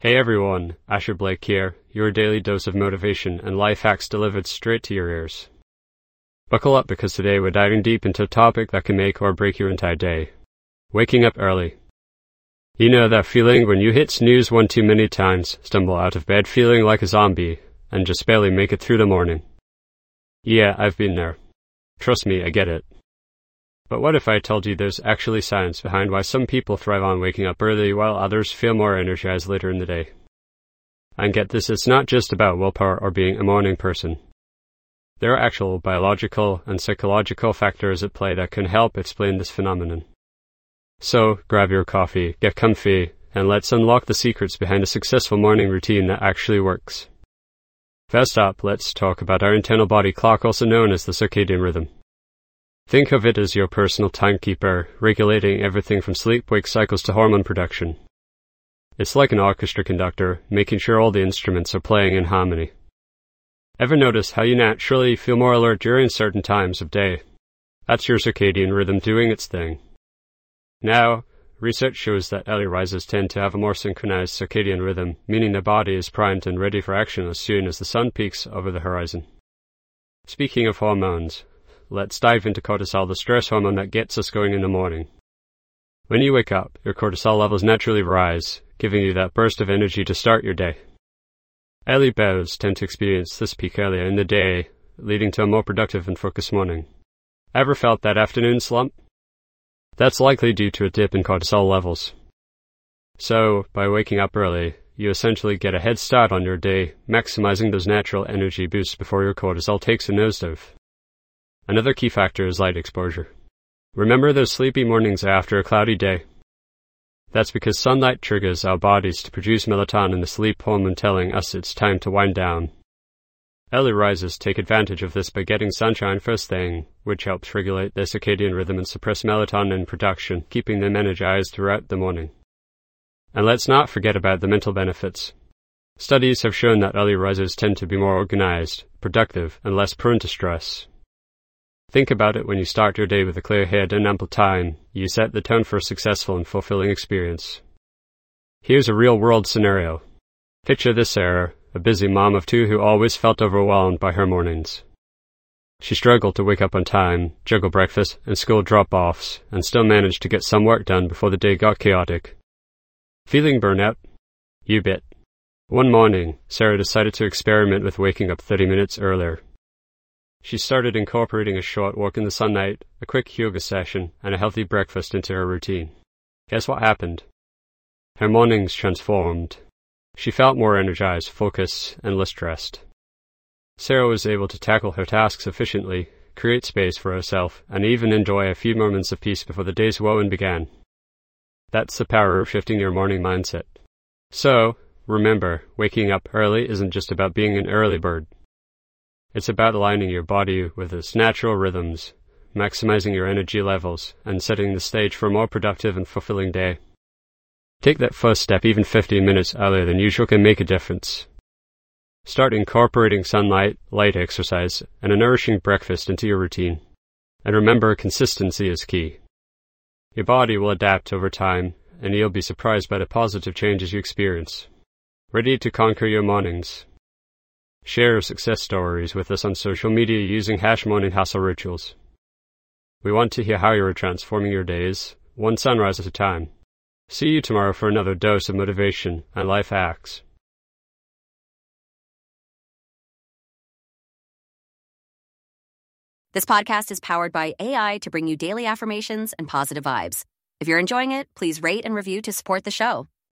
Hey everyone, Asher Blake here, your daily dose of motivation and life hacks delivered straight to your ears. Buckle up because today we're diving deep into a topic that can make or break your entire day. Waking up early. You know that feeling when you hit snooze one too many times, stumble out of bed feeling like a zombie, and just barely make it through the morning? Yeah, I've been there. Trust me, I get it. But what if I told you there's actually science behind why some people thrive on waking up early while others feel more energized later in the day? And get this, it's not just about willpower or being a morning person. There are actual biological and psychological factors at play that can help explain this phenomenon. So, grab your coffee, get comfy, and let's unlock the secrets behind a successful morning routine that actually works. First up, let's talk about our internal body clock, also known as the circadian rhythm. Think of it as your personal timekeeper, regulating everything from sleep-wake cycles to hormone production. It's like an orchestra conductor, making sure all the instruments are playing in harmony. Ever notice how you naturally feel more alert during certain times of day? That's your circadian rhythm doing its thing. Now, research shows that early risers tend to have a more synchronized circadian rhythm, meaning their body is primed and ready for action as soon as the sun peaks over the horizon. Speaking of hormones, let's dive into cortisol, the stress hormone that gets us going in the morning. When you wake up, your cortisol levels naturally rise, giving you that burst of energy to start your day. Early birds tend to experience this peak earlier in the day, leading to a more productive and focused morning. Ever felt that afternoon slump? That's likely due to a dip in cortisol levels. So, by waking up early, you essentially get a head start on your day, maximizing those natural energy boosts before your cortisol takes a nosedive. Another key factor is light exposure. Remember those sleepy mornings after a cloudy day? That's because sunlight triggers our bodies to produce melatonin, the sleep hormone, telling us it's time to wind down. Early risers take advantage of this by getting sunshine first thing, which helps regulate their circadian rhythm and suppress melatonin production, keeping them energized throughout the morning. And let's not forget about the mental benefits. Studies have shown that early risers tend to be more organized, productive, and less prone to stress. Think about it: when you start your day with a clear head and ample time, you set the tone for a successful and fulfilling experience. Here's a real-world scenario. Picture this, Sarah, a busy mom of two who always felt overwhelmed by her mornings. She struggled to wake up on time, juggle breakfast and school drop-offs, and still managed to get some work done before the day got chaotic. Feeling burnout? You bet. One morning, Sarah decided to experiment with waking up 30 minutes earlier. She started incorporating a short walk in the sunlight, a quick yoga session, and a healthy breakfast into her routine. Guess what happened? Her mornings transformed. She felt more energized, focused, and less stressed. Sarah was able to tackle her tasks efficiently, create space for herself, and even enjoy a few moments of peace before the day's whirlwind began. That's the power of shifting your morning mindset. So, remember, waking up early isn't just about being an early bird. It's about aligning your body with its natural rhythms, maximizing your energy levels, and setting the stage for a more productive and fulfilling day. Take that first step. Even 15 minutes earlier than usual can make a difference. Start incorporating sunlight, light exercise, and a nourishing breakfast into your routine. And remember, consistency is key. Your body will adapt over time, and you'll be surprised by the positive changes you experience. Ready to conquer your mornings? Share your success stories with us on social media using #MorningHustleRituals. We want to hear how you are transforming your days, one sunrise at a time. See you tomorrow for another dose of motivation and life hacks. This podcast is powered by AI to bring you daily affirmations and positive vibes. If you're enjoying it, please rate and review to support the show.